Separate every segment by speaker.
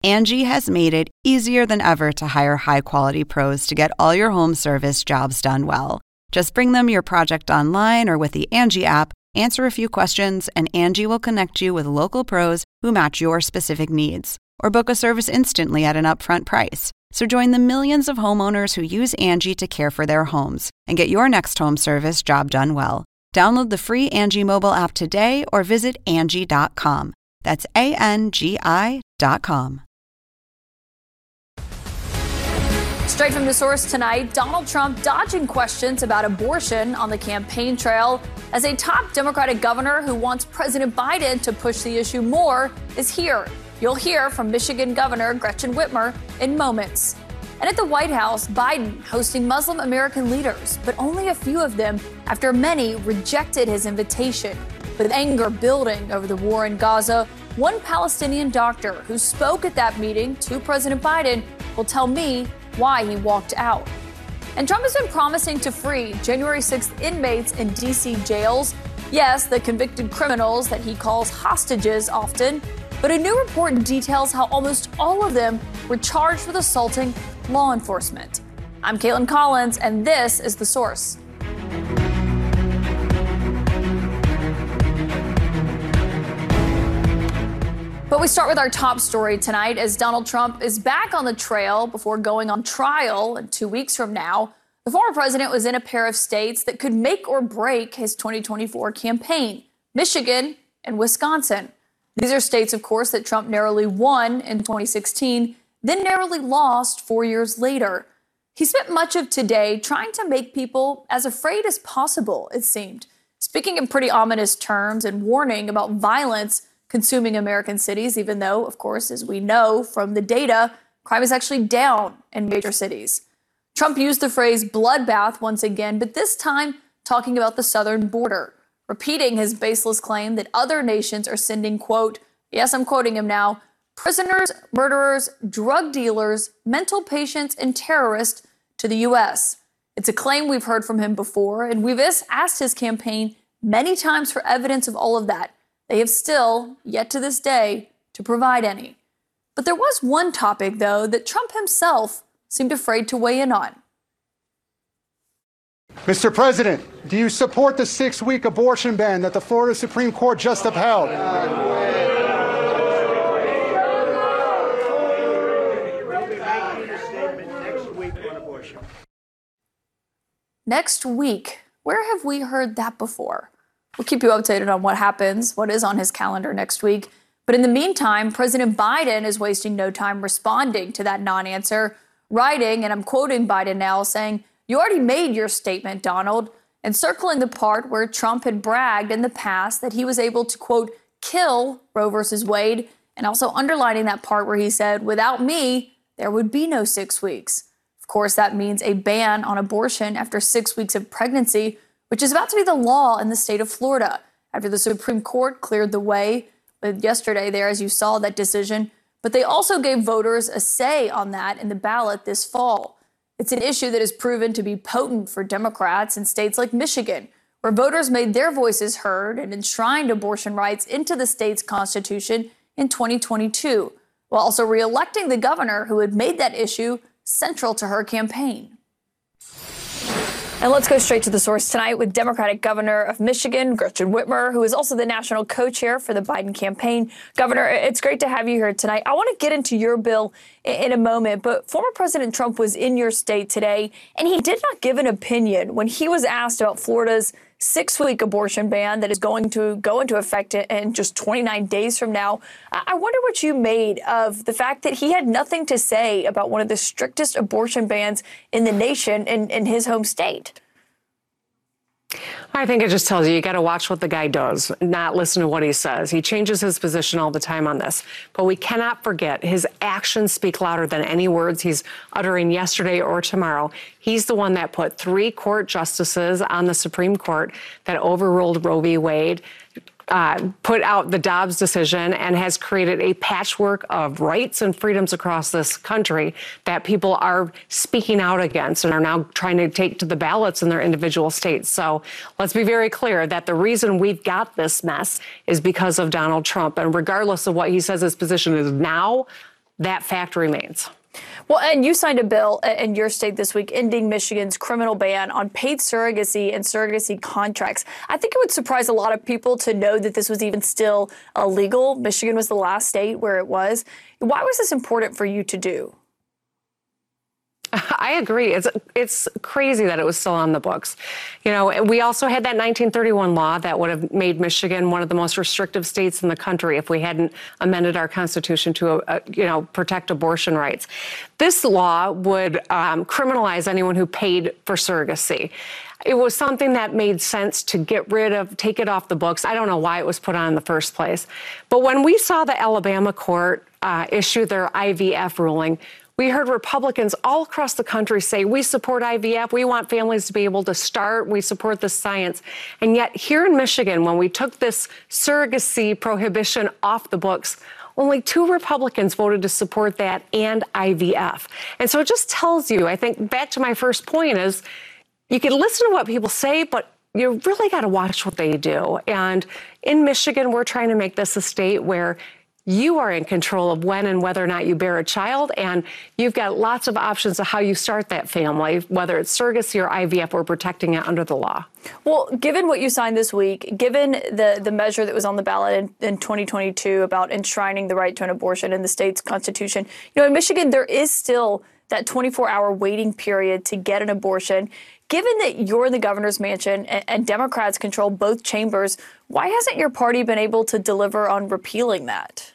Speaker 1: Angie has made it easier than ever to hire high-quality pros to get all your home service jobs done well. Just bring them your project online or with the Angie app, answer a few questions, and Angie will connect you with local pros who match your specific needs. Or book a service instantly at an upfront price. So join the millions of homeowners who use Angie to care for their homes and get your next home service job done well. Download the free Angie mobile app today or visit Angie.com. That's ANGI.com.
Speaker 2: Straight from the source tonight, Donald Trump dodging questions about abortion on the campaign trail as a top Democratic governor who wants President Biden to push the issue more is here. You'll hear from Michigan Governor Gretchen Whitmer in moments. And at the White House, Biden hosting Muslim American leaders, but only a few of them after many rejected his invitation. With anger building over the war in Gaza, one Palestinian doctor who spoke at that meeting to President Biden will tell me why he walked out. And Trump has been promising to free January 6th inmates in D.C. jails. Yes, the convicted criminals that he calls hostages often. But a new report details how almost all of them were charged with assaulting law enforcement. I'm Caitlin Collins, and this is The Source. But we start with our top story tonight as Donald Trump is back on the trail before going on trial 2 weeks from now. The former president was in a pair of states that could make or break his 2024 campaign, Michigan and Wisconsin. These are states, of course, that Trump narrowly won in 2016, then narrowly lost 4 years later. He spent much of today trying to make people as afraid as possible, it seemed, speaking in pretty ominous terms and warning about violence consuming American cities, even though, of course, as we know from the data, crime is actually down in major cities. Trump used the phrase bloodbath once again, but this time talking about the southern border, repeating his baseless claim that other nations are sending, quote, yes, I'm quoting him now, prisoners, murderers, drug dealers, mental patients, and terrorists to the U.S. It's a claim we've heard from him before, and we've asked his campaign many times for evidence of all of that. They have still, yet to this day, to provide any. But there was one topic, though, that Trump himself seemed afraid to weigh in on.
Speaker 3: Mr. President, do you support the 6-week abortion ban that the Florida Supreme Court just upheld?
Speaker 2: Next week, where have we heard that before? We'll keep you updated on what happens, what is on his calendar next week. But in the meantime, President Biden is wasting no time responding to that non-answer, writing, and I'm quoting Biden now, saying, "You already made your statement, Donald," and circling the part where Trump had bragged in the past that he was able to, quote, kill Roe versus Wade, and also underlining that part where he said, "Without me, there would be no 6 weeks." Of course, that means a ban on abortion after 6 weeks of pregnancy, which is about to be the law in the state of Florida after the Supreme Court cleared the way yesterday there, as you saw that decision. But they also gave voters a say on that in the ballot this fall. It's an issue that has proven to be potent for Democrats in states like Michigan, where voters made their voices heard and enshrined abortion rights into the state's constitution in 2022, while also reelecting the governor who had made that issue central to her campaign. And let's go straight to the source tonight with Democratic Governor of Michigan, Gretchen Whitmer, who is also the national co-chair for the Biden campaign. Governor, it's great to have you here tonight. I want to get into your bill in a moment, but former President Trump was in your state today, and he did not give an opinion when he was asked about Florida's 6-week abortion ban that is going to go into effect in just 29 days from now. I wonder what you made of the fact that he had nothing to say about one of the strictest abortion bans in the nation in his home state.
Speaker 4: I think it just tells you got to watch what the guy does, not listen to what he says. He changes his position all the time on this. But we cannot forget his actions speak louder than any words he's uttering yesterday or tomorrow. He's the one that put 3 court justices on the Supreme Court that overruled Roe v. Wade, put out the Dobbs decision, and has created a patchwork of rights and freedoms across this country that people are speaking out against and are now trying to take to the ballots in their individual states. So let's be very clear that the reason we've got this mess is because of Donald Trump. And regardless of what he says his position is now, that fact remains.
Speaker 2: Well, and you signed a bill in your state this week ending Michigan's criminal ban on paid surrogacy and surrogacy contracts. I think it would surprise a lot of people to know that this was even still illegal. Michigan was the last state where it was. Why was this important for you to do?
Speaker 4: I agree. It's crazy that it was still on the books. You know, we also had that 1931 law that would have made Michigan one of the most restrictive states in the country if we hadn't amended our Constitution to, protect abortion rights. This law would criminalize anyone who paid for surrogacy. It was something that made sense to take it off the books. I don't know why it was put on in the first place. But when we saw the Alabama court issue their IVF ruling, we heard Republicans all across the country say, we support IVF, we want families to be able to start, we support the science. And yet here in Michigan, when we took this surrogacy prohibition off the books, only 2 Republicans voted to support that and IVF. And so it just tells you, I think, back to my first point is, you can listen to what people say, but you really got to watch what they do. And in Michigan, we're trying to make this a state where you are in control of when and whether or not you bear a child, and you've got lots of options of how you start that family, whether it's surrogacy or IVF, we're protecting it under the law.
Speaker 2: Well, given what you signed this week, given the measure that was on the ballot in 2022 about enshrining the right to an abortion in the state's constitution, in Michigan, there is still that 24-hour waiting period to get an abortion. Given that you're in the governor's mansion and Democrats control both chambers, why hasn't your party been able to deliver on repealing that?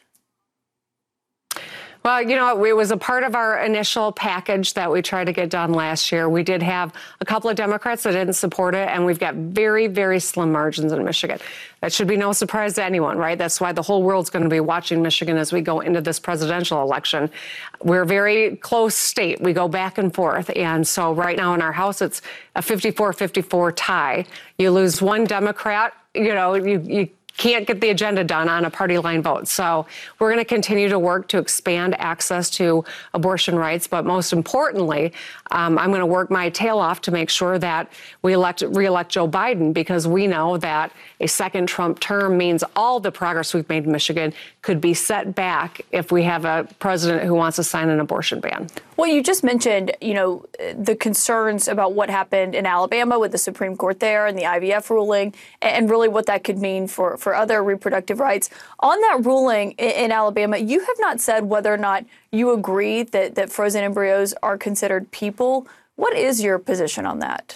Speaker 4: Well, it was a part of our initial package that we tried to get done last year. We did have a couple of Democrats that didn't support it, and we've got very, very slim margins in Michigan. That should be no surprise to anyone, right? That's why the whole world's going to be watching Michigan as we go into this presidential election. We're a very close state. We go back and forth. And so right now in our House, it's a 54-54 tie. You lose one Democrat, you can't get the agenda done on a party line vote. So we're going to continue to work to expand access to abortion rights. But most importantly, I'm going to work my tail off to make sure that we re-elect Joe Biden, because we know that a second Trump term means all the progress we've made in Michigan could be set back if we have a president who wants to sign an abortion ban.
Speaker 2: Well, you just mentioned, the concerns about what happened in Alabama with the Supreme Court there and the IVF ruling, and really what that could mean for other reproductive rights. On that ruling in Alabama, you have not said whether or not you agree that frozen embryos are considered people. What is your position on that?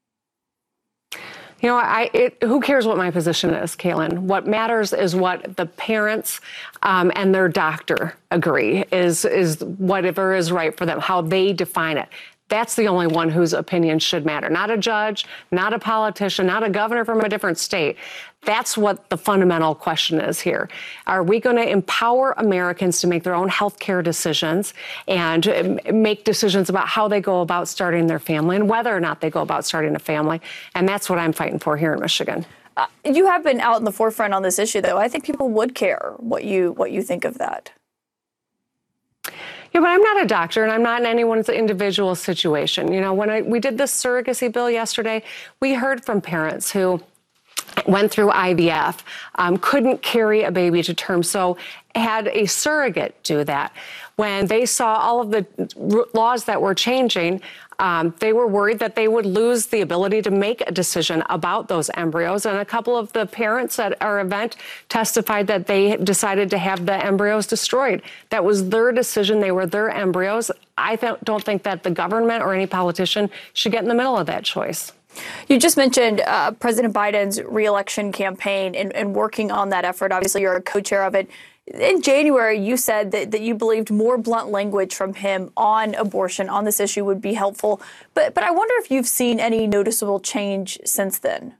Speaker 4: Who cares what my position is, Kaylin? What matters is what the parents and their doctor agree is whatever is right for them, how they define it. That's the only one whose opinion should matter. Not a judge, not a politician, not a governor from a different state. That's what the fundamental question is here. Are we going to empower Americans to make their own health care decisions and make decisions about how they go about starting their family and whether or not they go about starting a family? And that's what I'm fighting for here in Michigan.
Speaker 2: You have been out in the forefront on this issue, though. I think people would care what you think of that.
Speaker 4: Yeah, but I'm not a doctor, and I'm not in anyone's individual situation. When we did this surrogacy bill yesterday, we heard from parents who went through IVF, couldn't carry a baby to term, so had a surrogate do that. When they saw all of the laws that were changing, they were worried that they would lose the ability to make a decision about those embryos. And a couple of the parents at our event testified that they decided to have the embryos destroyed. That was their decision. They were their embryos. I don't think that the government or any politician should get in the middle of that choice.
Speaker 2: You just mentioned President Biden's reelection campaign and working on that effort. Obviously, you're a co-chair of it. In January, you said that you believed more blunt language from him on abortion, on this issue, would be helpful. But I wonder if you've seen any noticeable change since then.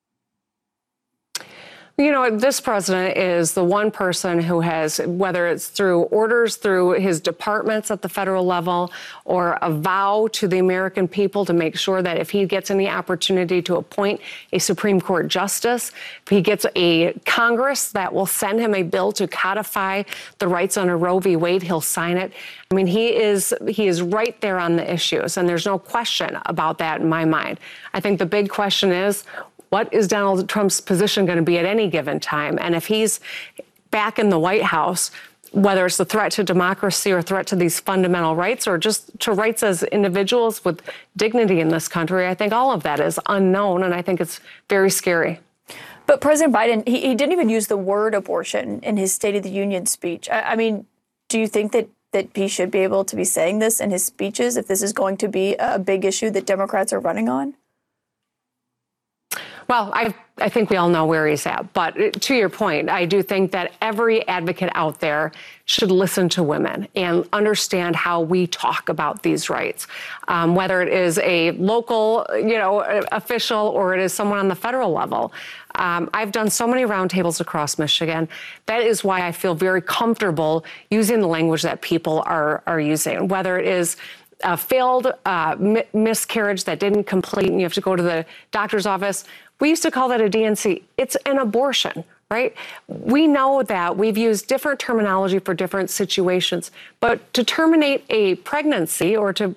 Speaker 4: This president is the one person who has, whether it's through orders through his departments at the federal level or a vow to the American people to make sure that if he gets any opportunity to appoint a Supreme Court justice, if he gets a Congress that will send him a bill to codify the rights under Roe v. Wade, he'll sign it. I mean, he is right there on the issues, and there's no question about that in my mind. I think the big question is, what is Donald Trump's position going to be at any given time? And if he's back in the White House, whether it's the threat to democracy or threat to these fundamental rights or just to rights as individuals with dignity in this country, I think all of that is unknown, and I think it's very scary.
Speaker 2: But President Biden, he didn't even use the word abortion in his State of the Union speech. I mean, do you think that he should be able to be saying this in his speeches if this is going to be a big issue that Democrats are running on?
Speaker 4: Well, I think we all know where he's at. But to your point, I do think that every advocate out there should listen to women and understand how we talk about these rights, whether it is a local, official or it is someone on the federal level. I've done so many roundtables across Michigan. That is why I feel very comfortable using the language that people are using, whether it is a failed miscarriage that didn't complete and you have to go to the doctor's office. We used to call that a DNC. It's an abortion, right? We know that we've used different terminology for different situations, but to terminate a pregnancy or to,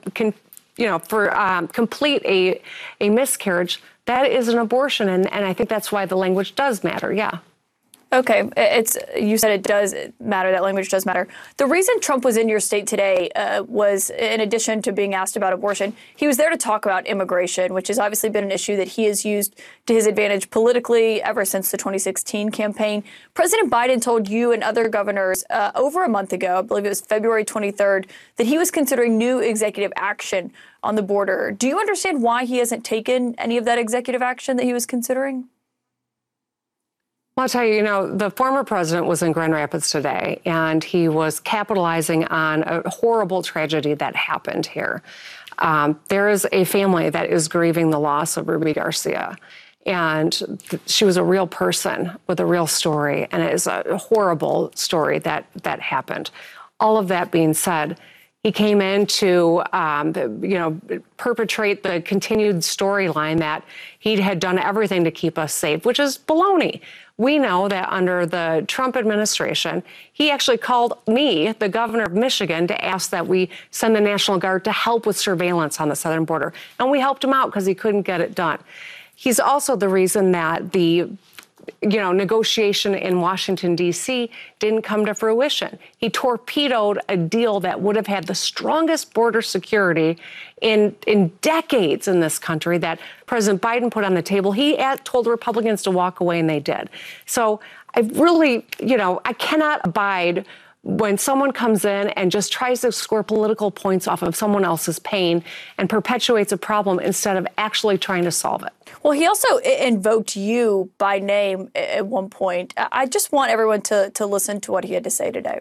Speaker 4: complete a miscarriage, that is an abortion. And I think that's why the language does matter. Yeah.
Speaker 2: Okay, you said it does matter, that language does matter. The reason Trump was in your state today was, in addition to being asked about abortion, he was there to talk about immigration, which has obviously been an issue that he has used to his advantage politically ever since the 2016 campaign. President Biden told you and other governors over a month ago, I believe it was February 23rd, that he was considering new executive action on the border. Do you understand why he hasn't taken any of that executive action that he was considering?
Speaker 4: Well, I'll tell you, the former president was in Grand Rapids today, and he was capitalizing on a horrible tragedy that happened here. There is a family that is grieving the loss of Ruby Garcia, and she was a real person with a real story, and it is a horrible story that happened. All of that being said, he came in to, perpetrate the continued storyline that he had done everything to keep us safe, which is baloney. We know that under the Trump administration, he actually called me, the governor of Michigan, to ask that we send the National Guard to help with surveillance on the southern border. And we helped him out because he couldn't get it done. He's also the reason that the negotiation in Washington, D.C. didn't come to fruition. He torpedoed a deal that would have had the strongest border security in decades in this country that President Biden put on the table. He told Republicans to walk away, and they did. So I really, I cannot abide when someone comes in and just tries to score political points off of someone else's pain and perpetuates a problem instead of actually trying to solve it.
Speaker 2: Well, he also invoked you by name at one point. I just want everyone to listen to what he had to say today.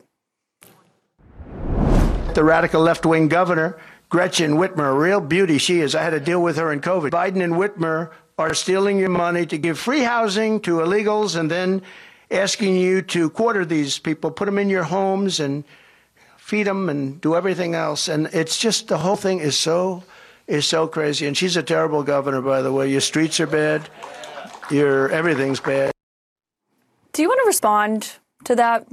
Speaker 5: The radical left-wing governor, Gretchen Whitmer, a real beauty she is. I had to deal with her in COVID. Biden and Whitmer are stealing your money to give free housing to illegals and then asking you to quarter these people, put them in your homes and feed them and do everything else. And it's just, the whole thing is so crazy. And she's a terrible governor, by the way. Your streets are bad. Everything's bad.
Speaker 2: Do you want to respond to that?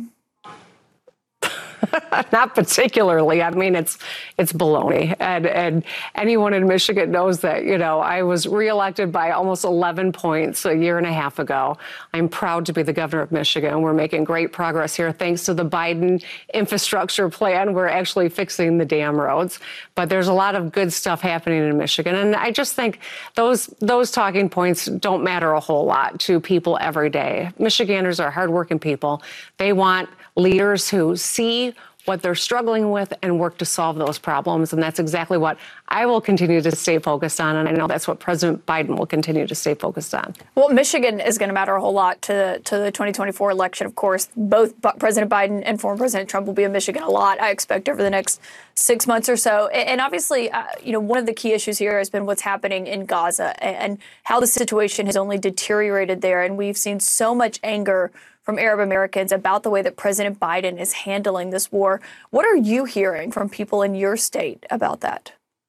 Speaker 4: Not particularly. I mean, it's baloney. And anyone in Michigan knows that, I was reelected by almost 11 points a year and a half ago. I'm proud to be the governor of Michigan. We're making great progress here. Thanks to the Biden infrastructure plan, we're actually fixing the damn roads. But there's a lot of good stuff happening in Michigan. And I just think those talking points don't matter a whole lot to people every day. Michiganders are hardworking people. They want leaders who see what they're struggling with and work to solve those problems. And that's exactly what I will continue to stay focused on. And I know that's what President Biden will continue to stay focused on.
Speaker 2: Well, Michigan is going to matter a whole lot to the 2024 election. Of course, both President Biden and former President Trump will be in Michigan a lot, I expect, over the next 6 months or so. And obviously, one of the key issues here has been what's happening in Gaza and how the situation has only deteriorated there. And we've seen so much anger from Arab Americans about the way that President Biden is handling this war. What are you hearing from people in your state about that?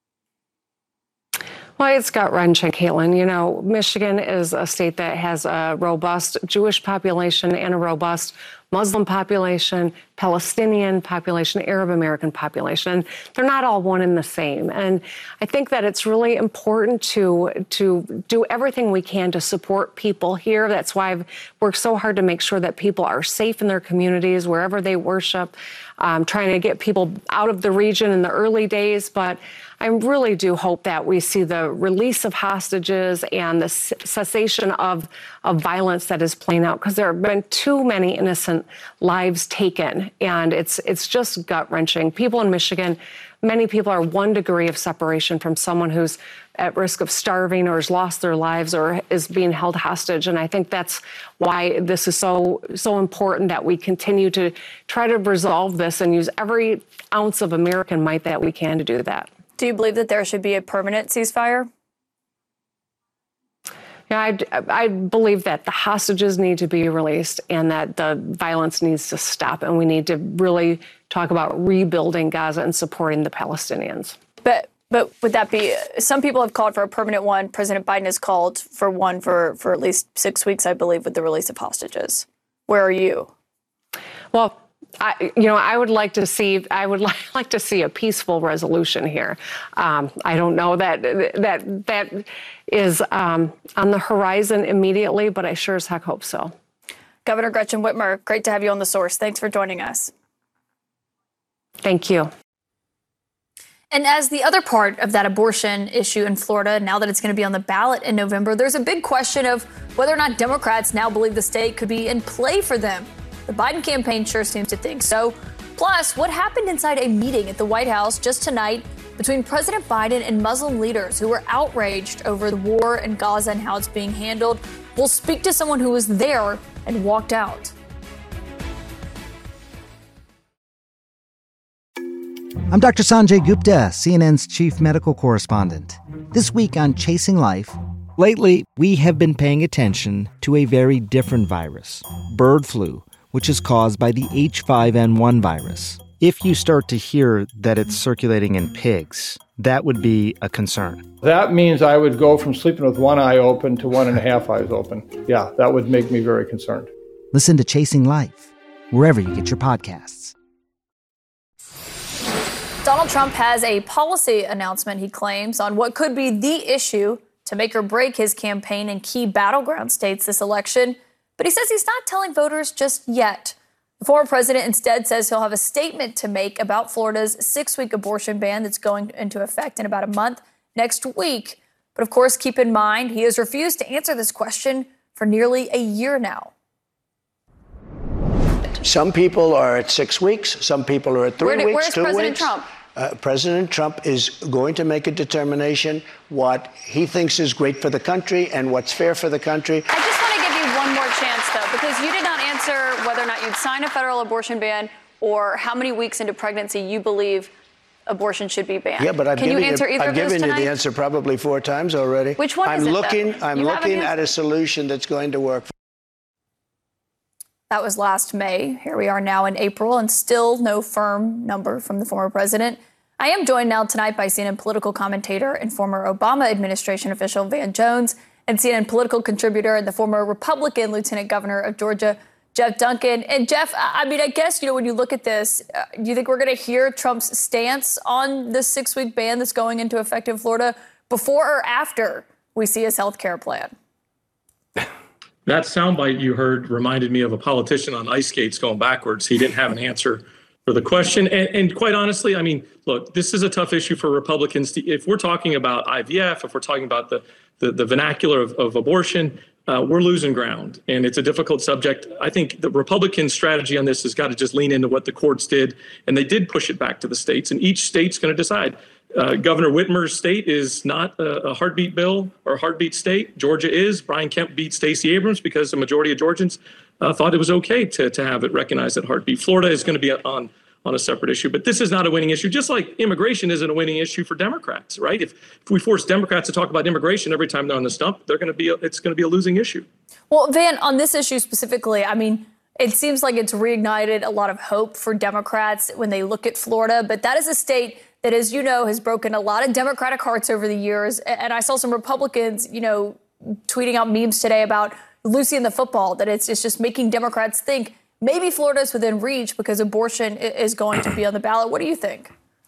Speaker 4: Well, it's gut-wrenching, Caitlin. Michigan is a state that has a robust Jewish population and a robust Muslim population, Palestinian population, Arab American population. And they're not all one and the same. And I think that it's really important to do everything we can to support people here. That's why I've worked so hard to make sure that people are safe in their communities, wherever they worship, trying to get people out of the region in the early days. But I really do hope that we see the release of hostages and the cessation of violence that is playing out, because there have been too many innocent lives taken, and it's just gut-wrenching. People in Michigan, many people are 1 degree of separation from someone who's at risk of starving or has lost their lives or is being held hostage. And I think that's why this is so important, that we continue to try to resolve this and use every ounce of American might that we can to do that.
Speaker 2: Do you believe that there should be a permanent ceasefire?
Speaker 4: Yeah, I believe that the hostages need to be released and that the violence needs to stop. And we need to really talk about rebuilding Gaza and supporting the Palestinians.
Speaker 2: But would that be, some people have called for a permanent one. President Biden has called for one for at least 6 weeks, I believe, with the release of hostages. Where are you?
Speaker 4: Well, I would like to see a peaceful resolution here. I don't know that is on the horizon immediately, but I sure as heck hope so.
Speaker 2: Governor Gretchen Whitmer, great to have you on The Source. Thanks for joining us.
Speaker 4: Thank you.
Speaker 2: And as the other part of that abortion issue in Florida, now that it's going to be on the ballot in November, there's a big question of whether or not Democrats now believe the state could be in play for them. The Biden campaign sure seems to think so. Plus, what happened inside a meeting at the White House just tonight between President Biden and Muslim leaders who were outraged over the war in Gaza and how it's being handled? We'll speak to someone who was there and walked out.
Speaker 6: I'm Dr. Sanjay Gupta, CNN's chief medical correspondent. This week on Chasing Life, lately we have been paying attention to a very different virus, bird flu, which is caused by the H5N1 virus. If you start to hear that it's circulating in pigs, that would be a concern.
Speaker 7: That means I would go from sleeping with one eye open to 1.5 eyes open. Yeah, that would make me very concerned.
Speaker 6: Listen to Chasing Life, wherever you get your podcasts.
Speaker 2: Donald Trump has a policy announcement, he claims, on what could be the issue to make or break his campaign in key battleground states this election. But he says he's not telling voters just yet. The former president instead says he'll have a statement to make about Florida's 6-week abortion ban that's going into effect in about a month next week. But of course, keep in mind, he has refused to answer this question for nearly a year now.
Speaker 5: Some people are at 6 weeks. Some people are at 3 weeks,
Speaker 2: where's
Speaker 5: 2
Speaker 2: President
Speaker 5: weeks.
Speaker 2: Trump?
Speaker 5: President Trump is going to make a determination what he thinks is great for the country and what's fair for the country.
Speaker 2: I just want to give you one more chance, though, because you did not answer whether or not you'd sign a federal abortion ban or how many weeks into pregnancy you believe abortion should be banned.
Speaker 5: Yeah, but I've given you the answer probably 4 times already.
Speaker 2: Which one is it,
Speaker 5: I'm looking at a solution that's going to work.
Speaker 2: That was last May. Here we are now in April, and still no firm number from the former president. I am joined now tonight by CNN political commentator and former Obama administration official Van Jones, and CNN political contributor and the former Republican lieutenant governor of Georgia, Jeff Duncan. And Jeff, I mean, I guess, when you look at this, do you think we're going to hear Trump's stance on this 6-week ban that's going into effect in Florida before or after we see his health care plan?
Speaker 8: That soundbite you heard reminded me of a politician on ice skates going backwards. He didn't have an answer for the question. And quite honestly, I mean, look, this is a tough issue for Republicans. If we're talking about IVF, if we're talking about the vernacular of abortion, we're losing ground. And it's a difficult subject. I think the Republican strategy on this has got to just lean into what the courts did. And they did push it back to the states. And each state's going to decide. Governor Whitmer's state is not a heartbeat bill or a heartbeat state. Georgia is. Brian Kemp beat Stacey Abrams because the majority of Georgians thought it was okay to have it recognized at heartbeat. Florida is going to be on a separate issue. But this is not a winning issue, just like immigration isn't a winning issue for Democrats, right? If we force Democrats to talk about immigration every time they're on the stump, it's going to be a losing issue.
Speaker 2: Well, Van, on this issue specifically, I mean, it seems like it's reignited a lot of hope for Democrats when they look at Florida. But that is a state that, as you know, has broken a lot of Democratic hearts over the years. And I saw some Republicans, tweeting out memes today about Lucy and the football, that it's just making Democrats think maybe Florida's within reach because abortion is going to be on the ballot. What do you think?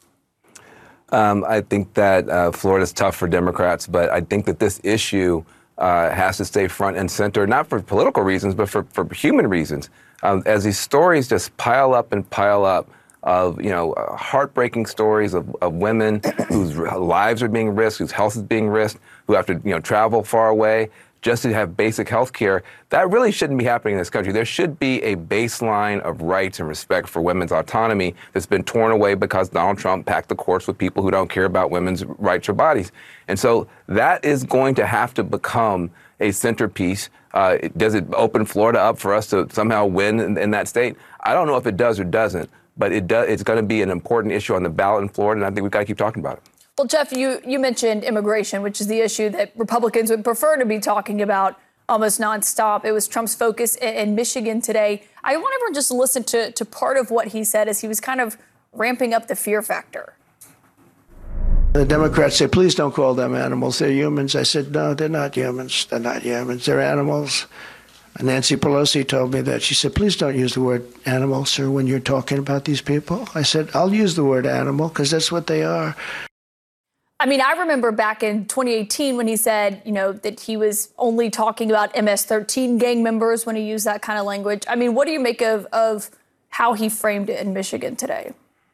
Speaker 9: I think that Florida's tough for Democrats, but I think that this issue has to stay front and center, not for political reasons, but for human reasons. As these stories just pile up of, heartbreaking stories of women whose lives are being risked, whose health is being risked, who have to, travel far away just to have basic health care. That really shouldn't be happening in this country. There should be a baseline of rights and respect for women's autonomy that's been torn away because Donald Trump packed the courts with people who don't care about women's rights or bodies. And so that is going to have to become a centerpiece. Does it open Florida up for us to somehow win in that state? I don't know if it does or doesn't, but it's going to be an important issue on the ballot in Florida, and I think we've got to keep talking about it. Well,
Speaker 2: Jeff, you mentioned immigration, which is the issue that Republicans would prefer to be talking about almost nonstop. It was Trump's focus in Michigan today. I want everyone just to listen to part of what he said as he was kind of ramping up the fear factor.
Speaker 5: The Democrats say, please don't call them animals. They're humans. I said, no, they're not humans. They're not humans. They're animals. And Nancy Pelosi told me that. She said, please don't use the word animal, sir, when you're talking about these people. I said, I'll use the word animal because that's what they are.
Speaker 2: I mean, I remember back in 2018 when he said, that he was only talking about MS-13 gang members when he used that kind of language. I mean, what do you make of how he framed it in Michigan today?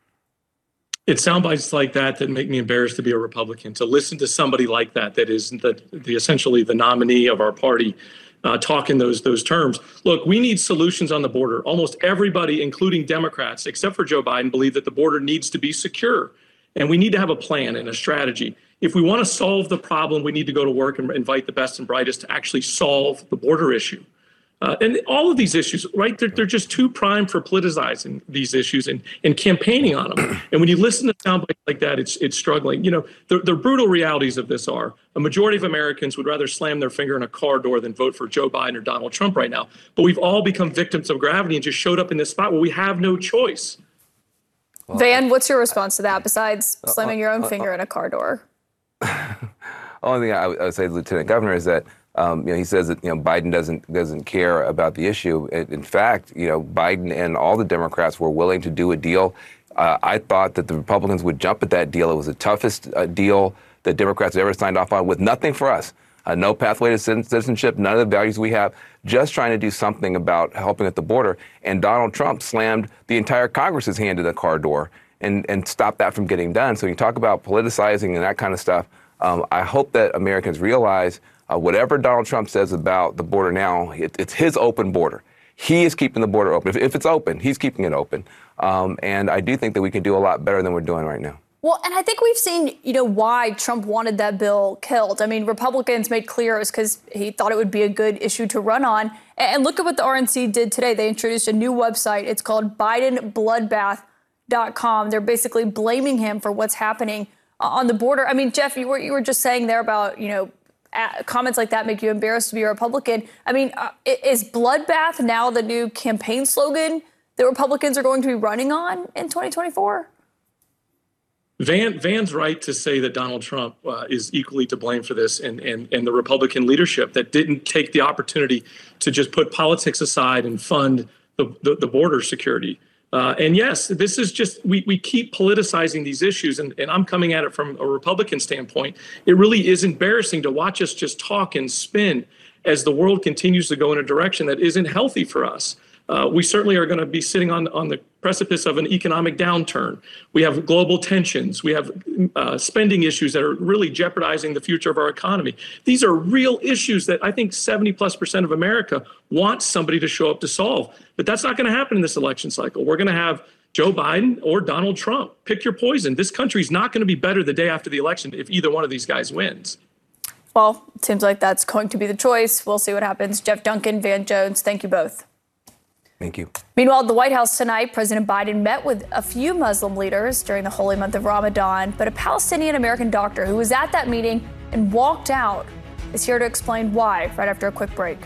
Speaker 8: It's sound bites like that make me embarrassed to be a Republican, to listen to somebody like that is the essentially the nominee of our party talking those terms. Look, we need solutions on the border. Almost everybody, including Democrats, except for Joe Biden, believe that the border needs to be secure. And we need to have a plan and a strategy. If we want to solve the problem, we need to go to work and invite the best and brightest to actually solve the border issue. And all of these issues, right, they're just too prime for politicizing these issues and campaigning on them. And when you listen to sound bites like that, it's struggling. The brutal realities of this are a majority of Americans would rather slam their finger in a car door than vote for Joe Biden or Donald Trump right now. But we've all become victims of gravity and just showed up in this spot where we have no choice.
Speaker 2: Well, Van, what's your response to that besides slamming your own finger in a car door?
Speaker 9: Only thing I would say to the Lieutenant Governor is that he says that Biden doesn't care about the issue. In fact, Biden and all the Democrats were willing to do a deal. I thought that the Republicans would jump at that deal. It was the toughest deal that Democrats ever signed off on, with nothing for us. No pathway to citizenship, none of the values we have, just trying to do something about helping at the border. And Donald Trump slammed the entire Congress's hand to the car door and stopped that from getting done. So you talk about politicizing and that kind of stuff. I hope that Americans realize whatever Donald Trump says about the border now, it's his open border. He is keeping the border open. If it's open, he's keeping it open. And I do think that we can do a lot better than we're doing right now.
Speaker 2: Well, and I think we've seen, why Trump wanted that bill killed. I mean, Republicans made clear it was because he thought it would be a good issue to run on. And look at what the RNC did today. They introduced a new website. It's called BidenBloodbath.com. They're basically blaming him for what's happening on the border. I mean, Jeff, you were just saying there about, comments like that make you embarrassed to be a Republican. I mean, is bloodbath now the new campaign slogan that Republicans are going to be running on in 2024?
Speaker 8: Van's right to say that Donald Trump is equally to blame for this, and the Republican leadership that didn't take the opportunity to just put politics aside and fund the border security. And yes, this is just, we keep politicizing these issues, and I'm coming at it from a Republican standpoint. It really is embarrassing to watch us just talk and spin as the world continues to go in a direction that isn't healthy for us. We certainly are going to be sitting on the precipice of an economic downturn. We have global tensions. We have spending issues that are really jeopardizing the future of our economy. These are real issues that I think 70+% of America wants somebody to show up to solve. But that's not going to happen in this election cycle. We're going to have Joe Biden or Donald Trump. Pick your poison. This country's not going to be better the day after the election if either one of these guys wins.
Speaker 2: Well, it seems like that's going to be the choice. We'll see what happens. Jeff Duncan, Van Jones, thank you both.
Speaker 9: Thank you.
Speaker 2: Meanwhile, at the White House tonight, President Biden met with a few Muslim leaders during the holy month of Ramadan, but a Palestinian-American doctor who was at that meeting and walked out is here to explain why right after a quick break.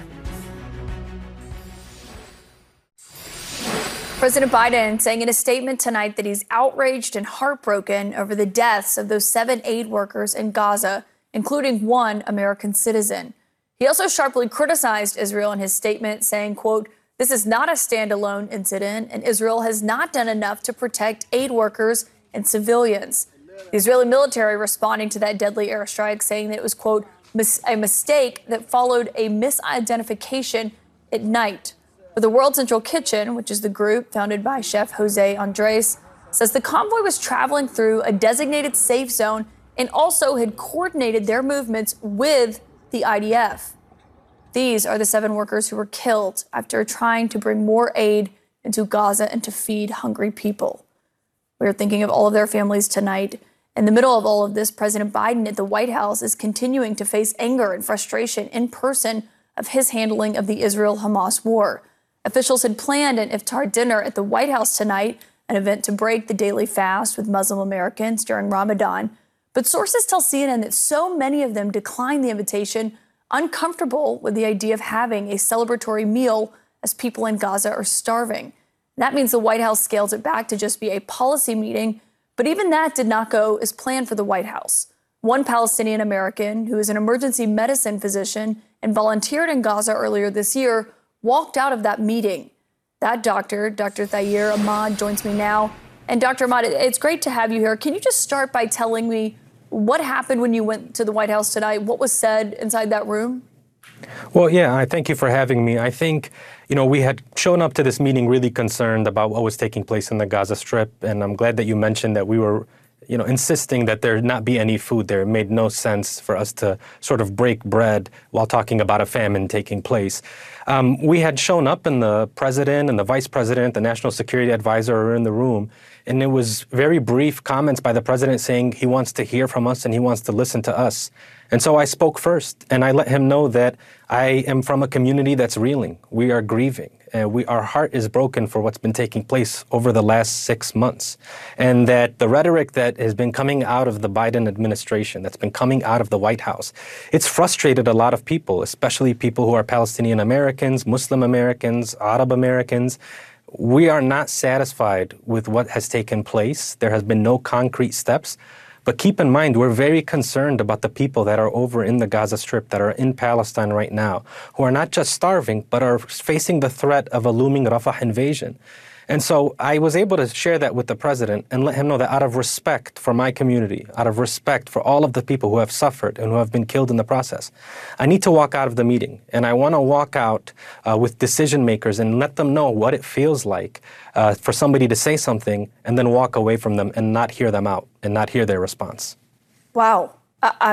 Speaker 2: President Biden saying in a statement tonight that he's outraged and heartbroken over the deaths of those 7 aid workers in Gaza, including one American citizen. He also sharply criticized Israel in his statement, saying, quote, This is not a standalone incident, and Israel has not done enough to protect aid workers and civilians. The Israeli military responding to that deadly airstrike, saying that it was, quote, a mistake that followed a misidentification at night. But the World Central Kitchen, which is the group founded by Chef Jose Andres, says the convoy was traveling through a designated safe zone and also had coordinated their movements with the IDF. These are the 7 workers who were killed after trying to bring more aid into Gaza and to feed hungry people. We are thinking of all of their families tonight. In the middle of all of this, President Biden at the White House is continuing to face anger and frustration in person of his handling of the Israel-Hamas war. Officials had planned an iftar dinner at the White House tonight, an event to break the daily fast with Muslim Americans during Ramadan. But sources tell CNN that so many of them declined the invitation, uncomfortable with the idea of having a celebratory meal as people in Gaza are starving. That means the White House scales it back to just be a policy meeting, but even that did not go as planned for the White House. One Palestinian American, who is an emergency medicine physician and volunteered in Gaza earlier this year, walked out of that meeting. That doctor, Dr. Thayer Ahmad, joins me now. And Dr. Ahmad, it's great to have you here. Can you just start by telling me what happened when you went to the White House tonight? What was said inside that room?
Speaker 10: Well, yeah, I thank you for having me. I think, we had shown up to this meeting really concerned about what was taking place in the Gaza Strip. And I'm glad that you mentioned that we were, insisting that there not be any food there. It made no sense for us to sort of break bread while talking about a famine taking place. We had shown up, and the president and the vice president, the national security advisor are in the room. And it was very brief comments by the president saying he wants to hear from us and he wants to listen to us. And so I spoke first, and I let him know that I am from a community that's reeling. We are grieving. Our heart is broken for what's been taking place over the last 6 months. And that the rhetoric that has been coming out of the Biden administration, that's been coming out of the White House, it's frustrated a lot of people, especially people who are Palestinian Americans, Muslim Americans, Arab Americans. We are not satisfied with what has taken place. There has been no concrete steps. But keep in mind, we're very concerned about the people that are over in the Gaza Strip, that are in Palestine right now, who are not just starving, but are facing the threat of a looming Rafah invasion. And so I was able to share that with the president and let him know that out of respect for my community, out of respect for all of the people who have suffered and who have been killed in the process, I need to walk out of the meeting. And I want to walk out with decision makers and let them know what it feels like for somebody to say something and then walk away from them and not hear them out and not hear their response.
Speaker 2: Wow. How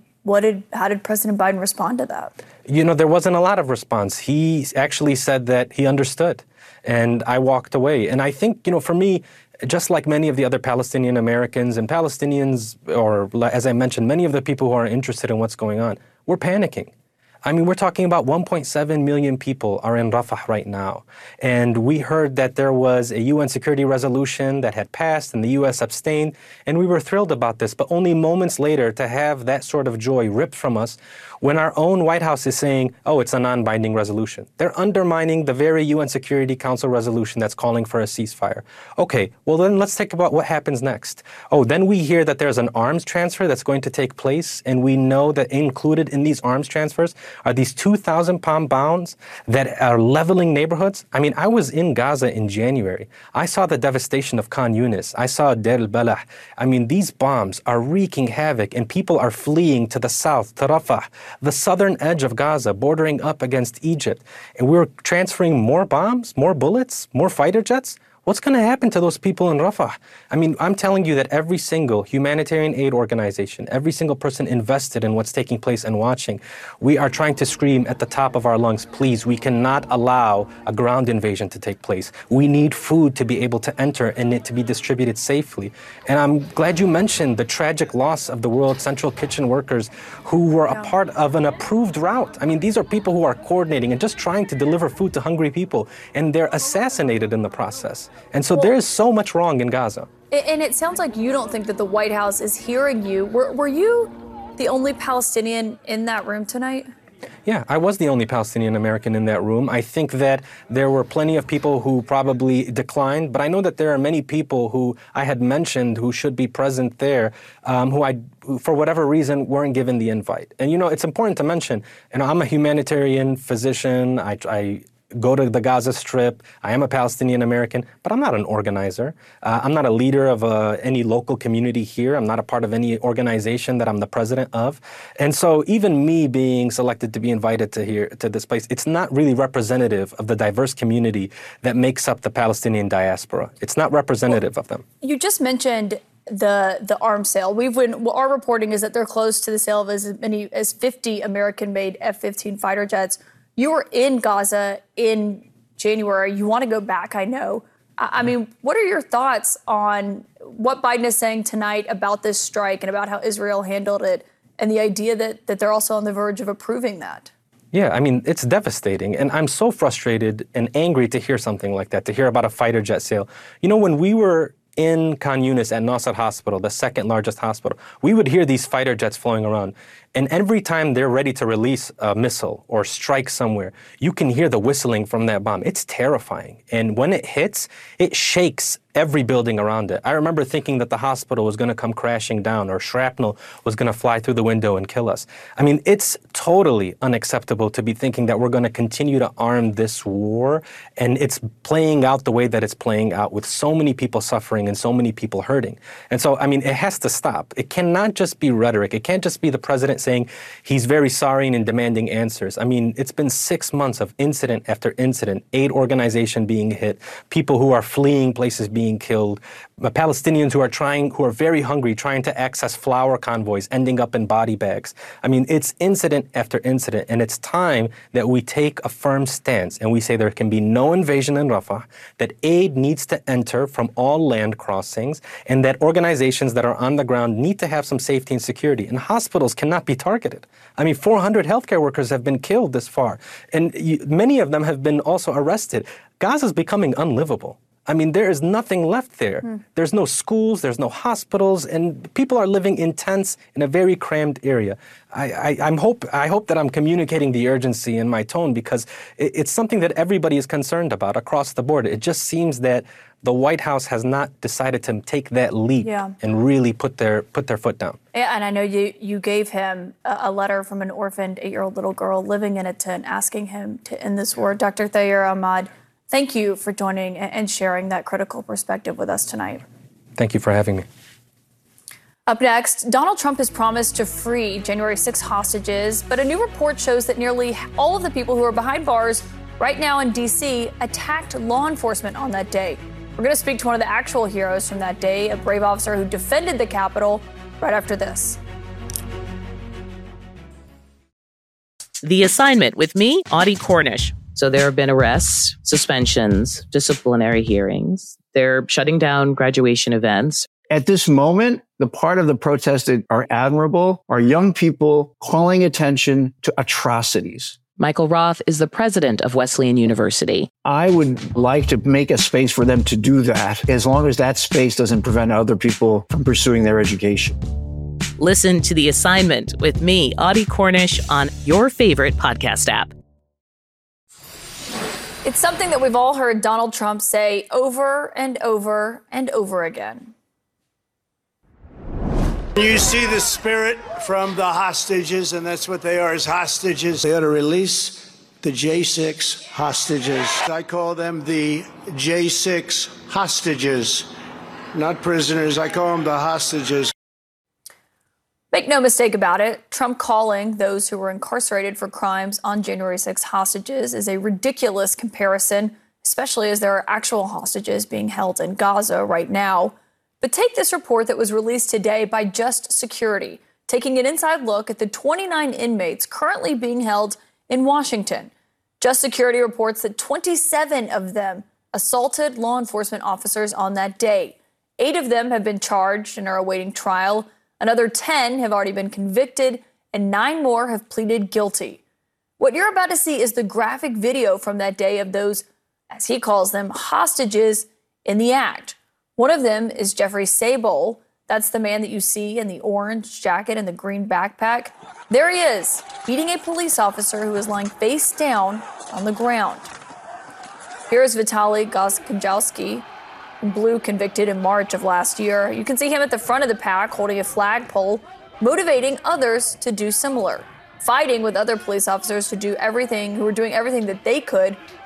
Speaker 2: did President Biden respond to that?
Speaker 10: There wasn't a lot of response. He actually said that he understood. And I walked away. And I think, for me, just like many of the other Palestinian Americans and Palestinians, or as I mentioned, many of the people who are interested in what's going on, we're panicking. I mean, we're talking about 1.7 million people are in Rafah right now. And we heard that there was a UN security resolution that had passed and the U.S. abstained. And we were thrilled about this. But only moments later to have that sort of joy ripped from us when our own White House is saying, oh, it's a non-binding resolution. They're undermining the very UN Security Council resolution that's calling for a ceasefire. Okay, well then let's think about what happens next. Oh, then we hear that there's an arms transfer that's going to take place, and we know that included in these arms transfers are these 2,000-pound bombs that are leveling neighborhoods. I mean, I was in Gaza in January. I saw the devastation of Khan Yunis. I saw Deir al-Balah. I mean, these bombs are wreaking havoc, and people are fleeing to the south, to Rafah, the southern edge of Gaza, bordering up against Egypt. And we're transferring more bombs, more bullets, more fighter jets. What's going to happen to those people in Rafah? I mean, I'm telling you that every single humanitarian aid organization, every single person invested in what's taking place and watching, we are trying to scream at the top of our lungs, please, we cannot allow a ground invasion to take place. We need food to be able to enter and it to be distributed safely. And I'm glad you mentioned the tragic loss of the World Central Kitchen workers who were a part of an approved route. I mean, these are people who are coordinating and just trying to deliver food to hungry people, and they're assassinated in the process. And so there is so much wrong in Gaza.
Speaker 2: And it sounds like you don't think that the White House is hearing you. Were you the only Palestinian in that room tonight?
Speaker 10: Yeah, I was the only Palestinian American in that room. I think that there were plenty of people who probably declined, but I know that there are many people who I had mentioned who should be present there, who for whatever reason, weren't given the invite. And, it's important to mention, I'm a humanitarian physician. I go to the Gaza Strip. I am a Palestinian American, but I'm not an organizer. I'm not a leader of any local community here. I'm not a part of any organization that I'm the president of. And so even me being selected to be invited to this place, it's not really representative of the diverse community that makes up the Palestinian diaspora. It's not representative of them.
Speaker 2: You just mentioned the arms sale. Our reporting is that they're close to the sale of as many as 50 American-made F-15 fighter jets. You were in Gaza in January. You want to go back, I know. I mean, what are your thoughts on what Biden is saying tonight about this strike and about how Israel handled it, and the idea that they're also on the verge of approving that?
Speaker 10: Yeah, I mean, it's devastating. And I'm so frustrated and angry to hear something like that, to hear about a fighter jet sale. You know, when we were in Khan Yunis at Nasser Hospital, the second largest hospital, we would hear these fighter jets flowing around. And every time they're ready to release a missile or strike somewhere, you can hear the whistling from that bomb. It's terrifying. And when it hits, it shakes every building around it. I remember thinking that the hospital was going to come crashing down or shrapnel was going to fly through the window and kill us. I mean, it's totally unacceptable to be thinking that we're going to continue to arm this war, and it's playing out the way that it's playing out with so many people suffering and so many people hurting. And so, I mean, it has to stop. It cannot just be rhetoric. It can't just be the president saying he's very sorry and demanding answers. I mean, it's been 6 months of incident after incident, aid organization being hit, people who are fleeing places being killed, Palestinians who are very hungry, trying to access flour convoys, ending up in body bags. I mean, it's incident after incident, and it's time that we take a firm stance and we say there can be no invasion in Rafah, that aid needs to enter from all land crossings, and that organizations that are on the ground need to have some safety and security. And hospitals cannot be targeted. I mean, 400 healthcare workers have been killed this far, and many of them have been also arrested. Gaza's becoming unlivable. I mean, there is nothing left there. There's no schools, there's no hospitals, and people are living in tents in a very crammed area. I hope that I'm communicating the urgency in my tone, because it's something that everybody is concerned about across the board. It just seems that the White House has not decided to take that leap and really put their foot down.
Speaker 2: Yeah, and I know you gave him a letter from an orphaned 8-year-old little girl living in a tent asking him to end this war. Dr. Thayer Ahmad, thank you for joining and sharing that critical perspective with us tonight.
Speaker 10: Thank you for having me.
Speaker 2: Up next, Donald Trump has promised to free January 6 hostages, but a new report shows that nearly all of the people who are behind bars right now in D.C. attacked law enforcement on that day. We're going to speak to one of the actual heroes from that day, a brave officer who defended the Capitol, right after this.
Speaker 11: The Assignment with me, Audie Cornish. So there have been arrests, suspensions, disciplinary hearings. They're shutting down graduation events.
Speaker 5: At this moment, the part of the protests that are admirable are young people calling attention to atrocities.
Speaker 11: Michael Roth is the president of Wesleyan University.
Speaker 5: I would like to make a space for them to do that, as long as that space doesn't prevent other people from pursuing their education.
Speaker 11: Listen to The Assignment with me, Audie Cornish, on your favorite podcast app.
Speaker 2: It's something that we've all heard Donald Trump say over and over and over again.
Speaker 5: You see the spirit from the hostages, and that's what they are, as hostages. They ought to release the J6 hostages. I call them the J6 hostages, not prisoners. I call them the hostages.
Speaker 2: Make no mistake about it, Trump calling those who were incarcerated for crimes on January 6 hostages is a ridiculous comparison, especially as there are actual hostages being held in Gaza right now. But take this report that was released today by Just Security, taking an inside look at the 29 inmates currently being held in Washington. Just Security reports that 27 of them assaulted law enforcement officers on that day. 8 of them have been charged and are awaiting trial. Another 10 have already been convicted, and 9 more have pleaded guilty. What you're about to see is the graphic video from that day of those, as he calls them, hostages in the act. One of them is Jeffrey Sable. That's the man that you see in the orange jacket and the green backpack. There he is, beating a police officer who is lying face down on the ground. Here is Vitaly Goskonjalski, in blue, convicted in March of last year. You can see him at the front of the pack holding a flagpole, motivating others to do similar, fighting with other police officers who were doing everything that they could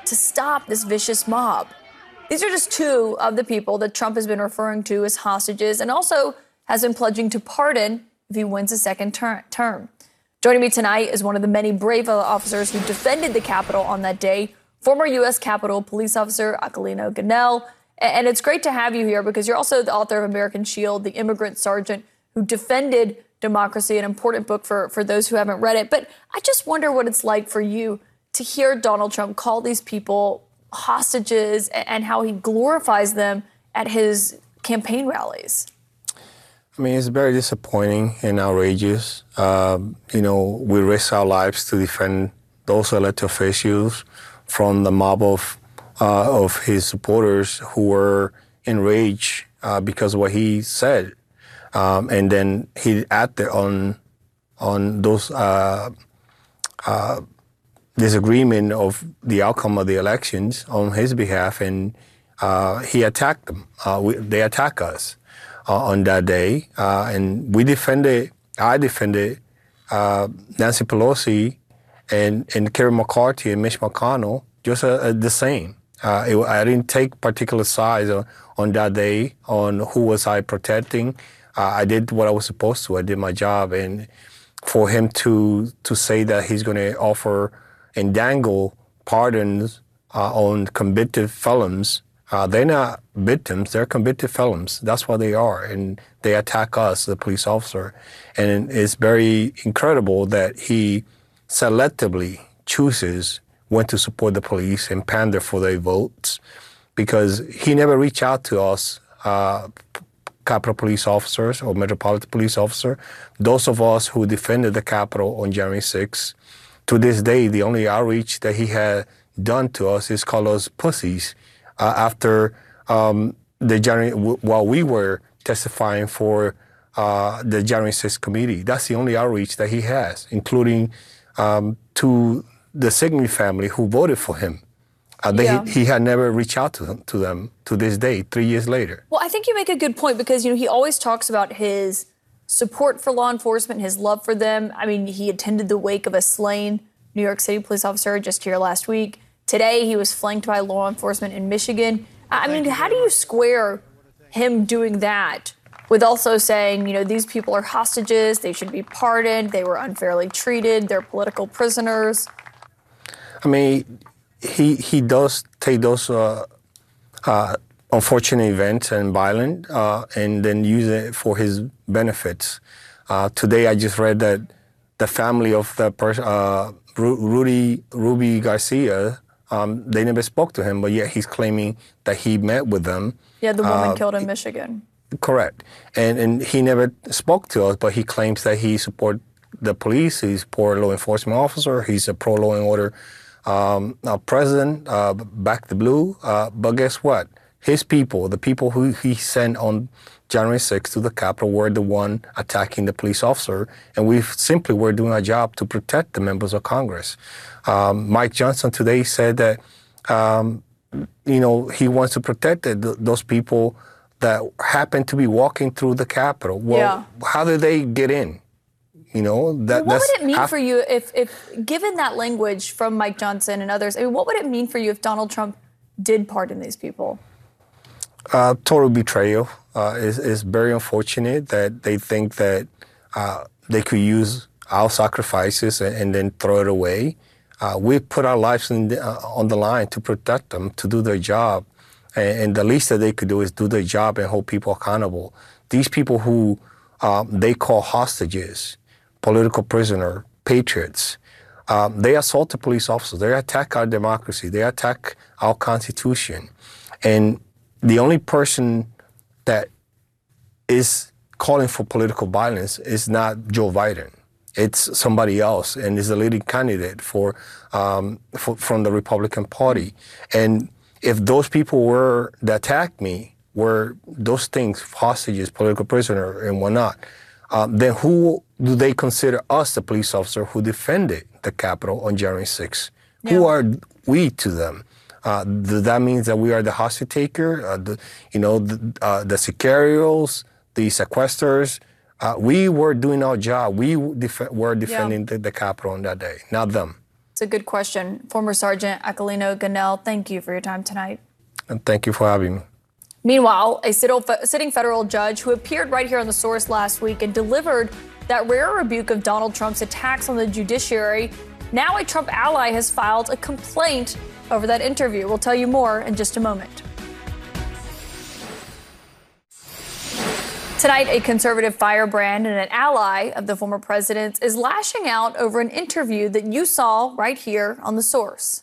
Speaker 2: to stop this vicious mob. These are just two of the people that Trump has been referring to as hostages and also has been pledging to pardon if he wins a second term. Joining me tonight is one of the many brave officers who defended the Capitol on that day, former U.S. Capitol Police Officer Aquilino Gonell. And it's great to have you here because you're also the author of American Shield, the immigrant sergeant who defended democracy, an important book for those who haven't read it. But I just wonder what it's like for you to hear Donald Trump call these people hostages and how he glorifies them at his campaign rallies.
Speaker 12: I mean, it's very disappointing and outrageous. We risk our lives to defend those elected officials from the mob of his supporters who were enraged because of what he said. And then he acted on those disagreement of the outcome of the elections on his behalf, and he attacked them. They attacked us on that day, and I defended Nancy Pelosi and Kevin McCarthy and Mitch McConnell just the same. I didn't take particular sides on that day on who was I protecting. I did what I was supposed to. I did my job. And for him to say that he's going to offer and dangle pardons on convicted felons, they're not victims. They're convicted felons. That's what they are. And they attack us, the police officer. And it's very incredible that he selectively chooses when to support the police and pander for their votes, because he never reached out to us, Capitol police officers or Metropolitan police officer, those of us who defended the Capitol on January 6th. To this day, the only outreach that he had done to us is call us pussies after while we were testifying for the January 6th committee. That's the only outreach that he has, including to the Signy family who voted for him. He had never reached out to them to this day, 3 years later.
Speaker 2: Well, I think you make a good point because, he always talks about his support for law enforcement, his love for them. I mean, he attended the wake of a slain New York City police officer just here last week. Today, he was flanked by law enforcement in Michigan. I mean, how do you square him doing that with also saying, these people are hostages, they should be pardoned, they were unfairly treated, they're political prisoners?
Speaker 12: I mean, he does take those unfortunate events and violent and then use it for his benefits. Today, I just read that the family of the person, Ruby Garcia, they never spoke to him, but yet he's claiming that he met with them.
Speaker 2: Yeah, the woman killed in Michigan.
Speaker 12: Correct. And he never spoke to us, but he claims that he supports the police, he's a pro law enforcement officer, he's a pro law and order president, back the blue. But guess what? His people, the people who he sent on January 6th to the Capitol, were the one attacking the police officer, and we simply were doing our job to protect the members of Congress. Mike Johnson today said that, he wants to protect those people that happen to be walking through the Capitol. Well, how did they get in? What would it mean
Speaker 2: for you if given that language from Mike Johnson and others, what would it mean for you if Donald Trump did pardon these people?
Speaker 12: Total betrayal. Is very unfortunate that they think that they could use our sacrifices and then throw it away. We put our lives on the line to protect them, to do their job. And the least that they could do is do their job and hold people accountable. These people who they call hostages, political prisoner, patriots, they assault the police officers. They attack our democracy. They attack our Constitution. And the only person that is calling for political violence is not Joe Biden. It's somebody else, and is the leading candidate from the Republican Party. And if those people that attacked me were those things, hostages, political prisoner, and whatnot, then who do they consider us, the police officer who defended the Capitol on January 6th? Yeah. Who are we to them? That means that we are the hostage taker, the sicarios, the sequesters. We were doing our job. We were defending the Capitol on that day, not them.
Speaker 2: It's a good question. Former Sergeant Aquilino Gonell, thank you for your time tonight.
Speaker 12: And thank you for having me.
Speaker 2: Meanwhile, a sitting federal judge who appeared right here on The Source last week and delivered that rare rebuke of Donald Trump's attacks on the judiciary, now a Trump ally has filed a complaint over that interview. We'll tell you more in just a moment. Tonight, a conservative firebrand and an ally of the former president is lashing out over an interview that you saw right here on The Source.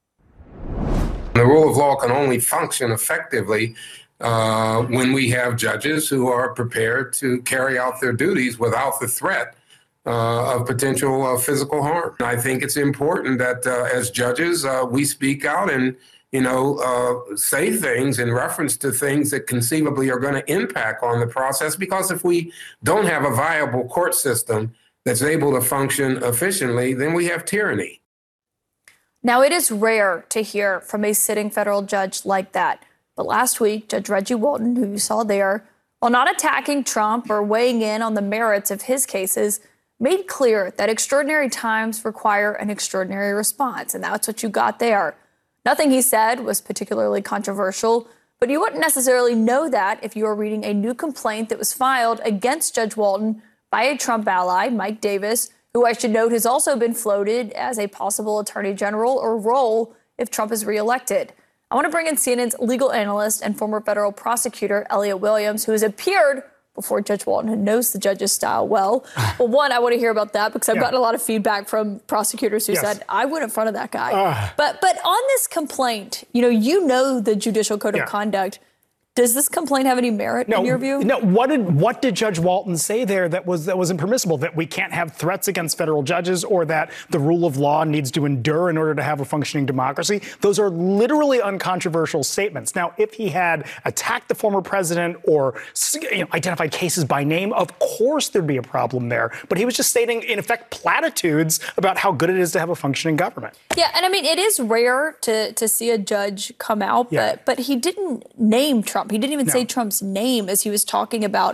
Speaker 13: The rule of law can only function effectively when we have judges who are prepared to carry out their duties without the threat of potential physical harm. I think it's important that as judges, we speak out and, say things in reference to things that conceivably are going to impact on the process, because if we don't have a viable court system that's able to function efficiently, then we have tyranny.
Speaker 2: Now, it is rare to hear from a sitting federal judge like that. But last week, Judge Reggie Walton, who you saw there, while not attacking Trump or weighing in on the merits of his cases, made clear that extraordinary times require an extraordinary response. And that's what you got there. Nothing he said was particularly controversial, but you wouldn't necessarily know that if you were reading a new complaint that was filed against Judge Walton by a Trump ally, Mike Davis, who I should note has also been floated as a possible attorney general or role if Trump is reelected. I want to bring in CNN's legal analyst and former federal prosecutor, Elliot Williams, who has appeared before Judge Walton and knows the judge's style well. Well, one, I want to hear about that because I've gotten a lot of feedback from prosecutors who said, I went in front of that guy. But on this complaint, you know the judicial code of conduct. Does this complaint have any merit in your view?
Speaker 14: No. What did Judge Walton say there that was impermissible? That we can't have threats against federal judges, or that the rule of law needs to endure in order to have a functioning democracy? Those are literally uncontroversial statements. Now, if he had attacked the former president or identified cases by name, of course there'd be a problem there. But he was just stating, in effect, platitudes about how good it is to have a functioning government. Yeah, and I mean, it is rare to see a judge come out, but he didn't name Trump. He didn't even say Trump's name as he was talking about,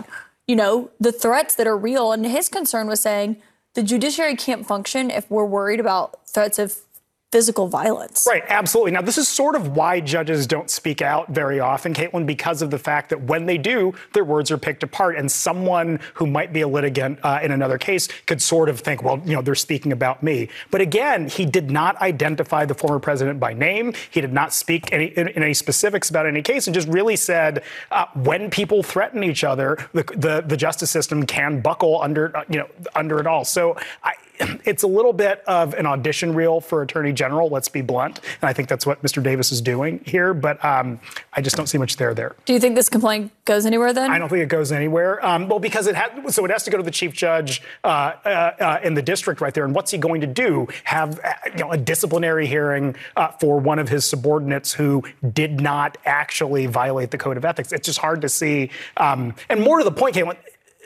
Speaker 14: the threats that are real. And his concern was saying the judiciary can't function if we're worried about threats of physical violence. Right, absolutely. Now, this is sort of why judges don't speak out very often, Caitlin, because of the fact that when they do, their words are picked apart. And someone who might be a litigant in another case could sort of think, well, they're speaking about me. But again, he did not identify the former president by name. He did not speak in any specifics about any case, and just really said when people threaten each other, the justice system can buckle under it all. So it's a little bit of an audition reel for Attorney General, let's be blunt. And I think that's what Mr. Davis is doing here. But I just don't see much there. Do you think this complaint goes anywhere then? I don't think it goes anywhere. Well, because it has to go to the chief judge in the district right there. And what's he going to do? Have a disciplinary hearing for one of his subordinates who did not actually violate the code of ethics? It's just hard to see. And more to the point, Caitlin,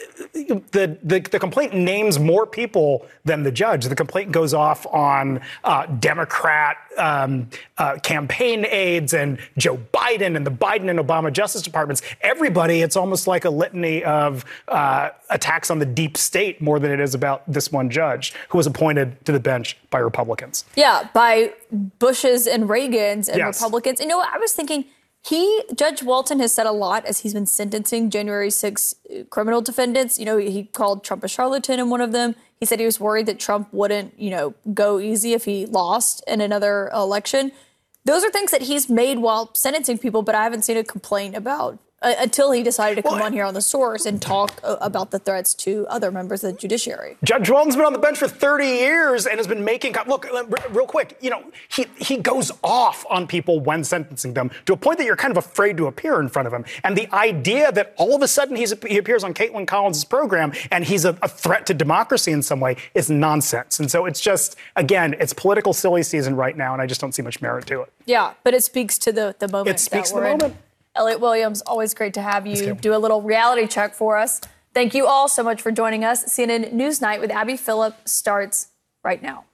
Speaker 14: the complaint names more people than the judge. The complaint goes off on Democrat campaign aides and Joe Biden and the Biden and Obama Justice Departments. Everybody, it's almost like a litany of attacks on the deep state more than it is about this one judge who was appointed to the bench by Republicans. Yeah, by Bushes and Reagans and Republicans. You know what? I was thinking, Judge Walton has said a lot as he's been sentencing January 6 criminal defendants. He called Trump a charlatan in one of them. He said he was worried that Trump wouldn't, go easy if he lost in another election. Those are things that he's made while sentencing people, but I haven't seen a complaint about until he decided to come on here on The Source and talk about the threats to other members of the judiciary. Judge Walton's been on the bench for 30 years and has been making... Look, real quick, he goes off on people when sentencing them to a point that you're kind of afraid to appear in front of him. And the idea that all of a sudden he appears on Caitlin Collins' program and he's a threat to democracy in some way is nonsense. And so it's just, again, it's political silly season right now, and I just don't see much merit to it. Yeah, but it speaks to the moment. It speaks to the moment. Elliot Williams, always great to have you do a little reality check for us. Thank you all so much for joining us. CNN Newsnight with Abby Phillip starts right now.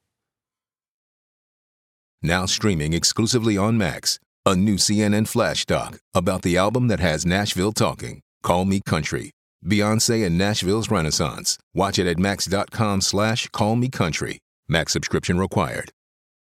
Speaker 15: Now streaming exclusively on Max, a new CNN flash doc about the album that has Nashville talking, Call Me Country. Beyoncé and Nashville's Renaissance. Watch it at max.com/callmecountry. Max subscription required.